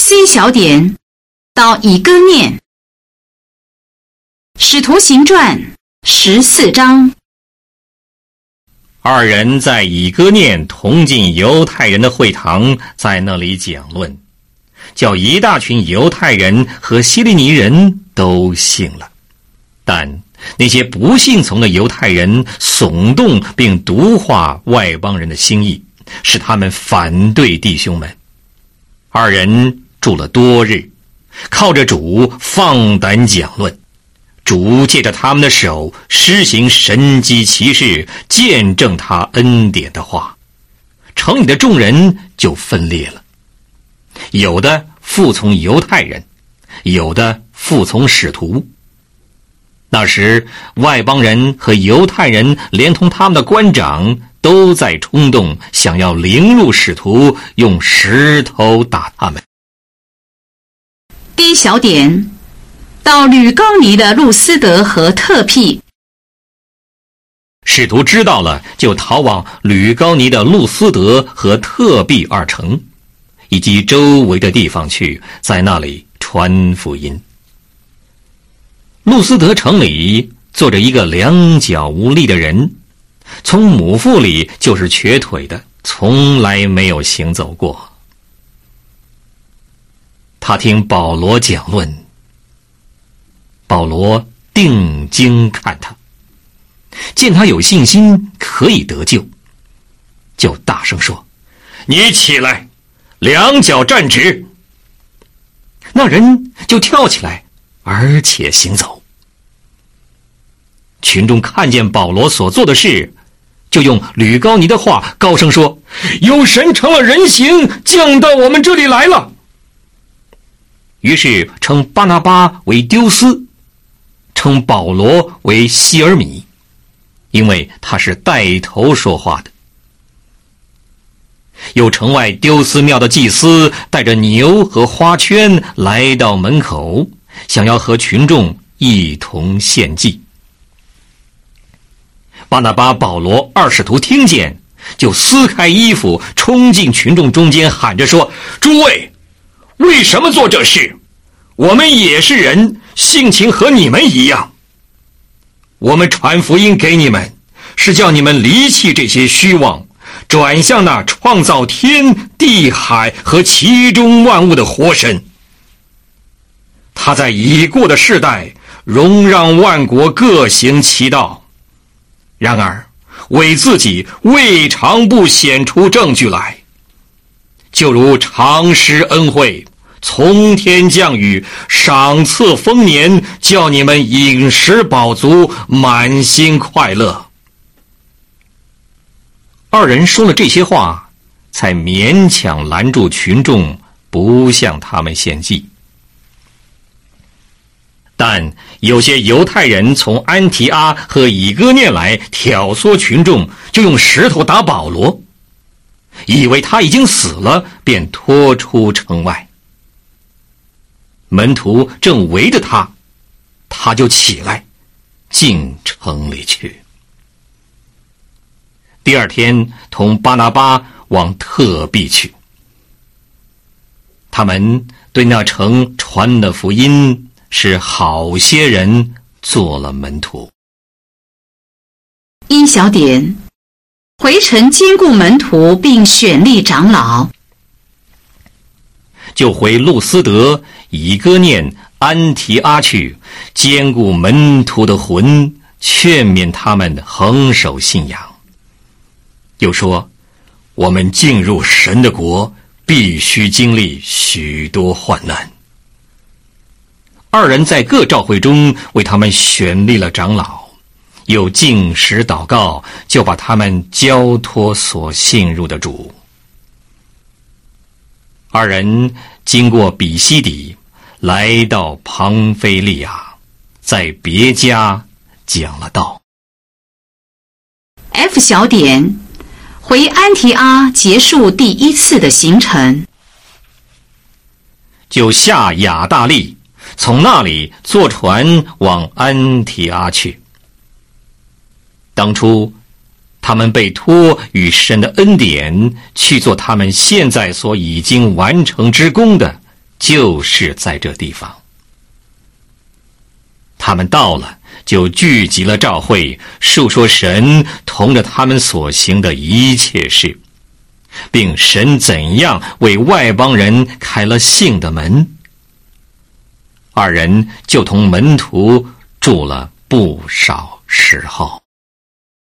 C 小点到以哥念。使徒行传14章。 二人在以哥念同进犹太人的会堂，在那里讲论，叫一大群犹太人和希利尼人都信了。但那些不信从的犹太人耸动并毒化外邦人的心意，使他们反对弟兄们。二人住了多日，靠着主放胆讲论，主借着他们的手施行神迹奇事，见证他恩典的话，城里的众人就分裂了，有的服从犹太人，有的服从使徒。那时外邦人和犹太人连同他们的官长都在冲动，想要凌辱使徒，用石头打他们。 D 小点到吕高尼的路斯德和特庇。 使徒知道了，就逃往吕高尼的路斯德和特庇二城，以及周围的地方去，在那里传福音。路斯德城里坐着一个两脚无力的人，从母腹里就是瘸腿的，从来没有行走过。他听保罗讲论，保罗定睛看他，见他有信心可以得救，就大声说：你起来，两脚站直。那人就跳起来，而且行走。群众看见保罗所做的事，就用吕高尼的话高声说：有神成了人形，降到我们这里来了。于是称巴拿巴为丢斯，称保罗为希尔米，因为他是带头说话的。有城外丢斯庙的祭司带着牛和花圈来到门口，想要和群众一同献祭。巴拿巴、保罗二使徒听见，就撕开衣服，冲进群众中间，喊着说：诸位，为什么做这事？我们也是人，性情和你们一样。我们传福音给你们，是叫你们离弃这些虚妄，转向那创造天地海和其中万物的活神。他在已过的世代容让万国各行其道，然而为自己未尝不显出证据来，就如常施恩惠，从天降雨，赏赐丰年，叫你们饮食饱足，满心快乐。二人说了这些话，才勉强拦住群众，不向他们献祭。但有些犹太人从安提阿和以哥念来挑唆群众，就用石头打保罗，以为他已经死了，便拖出城外。门徒正围着他，他就起来进城里去。第二天同巴拿巴往特庇去，他们对那城传了福音，使好些人做了门徒。 1小点回城兼顾门徒，并选立长老。 就回路斯德、以哥念、安提阿去，兼顾门徒的魂，劝勉他们恒守信仰。又说：我们进入神的国，必须经历许多患难。二人在各教会中为他们选立了长老，又禁食祷告，就把他们交托所信入的主。二人经过比西底，来到庞菲利亚，在别家讲了道。 F 小点回安提阿，结束第一次的行程。 就下亚大利，从那里坐船往安提阿去。当初他们被托与神的恩典，去做他们现在所已经完成之功的， 就是在这地方。他们到了，就聚集了召会，述说神同着他们所行的一切事，并神怎样为外邦人开了信的门。二人就同门徒住了不少时候。